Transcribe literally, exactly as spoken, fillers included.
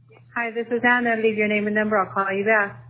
Hi, this is Anna. Leave your name and number. I'll call you back.